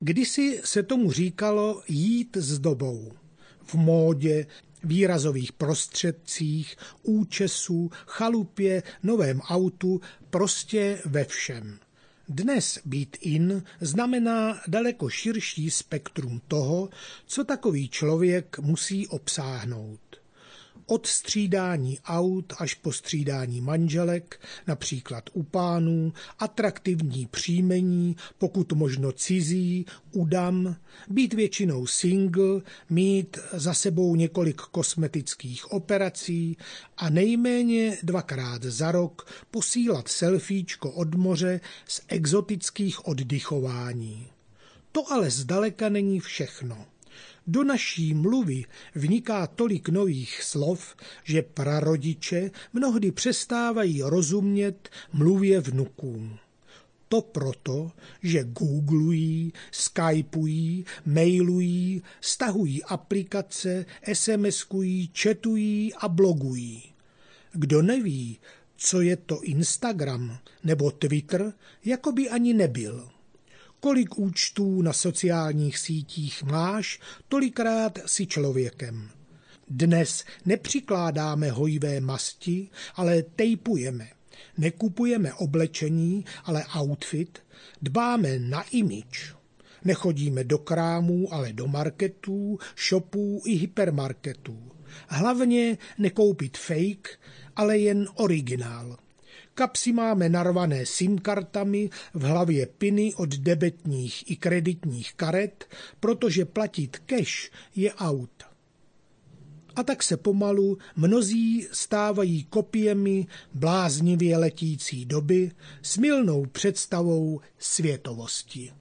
Kdysi se tomu říkalo jít s dobou. V módě, výrazových prostředcích, účesu, chalupě, novém autu, prostě ve všem. Dnes být in znamená daleko širší spektrum toho, co takový člověk musí obsáhnout. Od střídání aut až po střídání manželek, například u pánů, atraktivní příjmení, pokud možno cizí, udam, být většinou single, mít za sebou několik kosmetických operací a nejméně 2krát za rok posílat selfiečko od moře z exotických oddychování. To ale zdaleka není všechno. Do naší mluvy vniká tolik nových slov, že prarodiče mnohdy přestávají rozumět mluvě vnukům. To proto, že googlují, skypují, mailují, stahují aplikace, SMSkují, chatují a blogují. Kdo neví, co je to Instagram nebo Twitter, jako by ani nebyl. Kolik účtů na sociálních sítích máš, tolikrát si člověkem. Dnes nepřikládáme hojivé masti, ale tejpujeme. Nekupujeme oblečení, ale outfit, dbáme na image. Nechodíme do krámů, ale do marketů, shopů i hypermarketů. Hlavně nekoupit fake, ale jen originál. Kapsy máme narvané SIM-kartami, v hlavě piny od debetních i kreditních karet, protože platit cash je out. A tak se pomalu mnozí stávají kopiemi bláznivě letící doby s mylnou představou světovosti.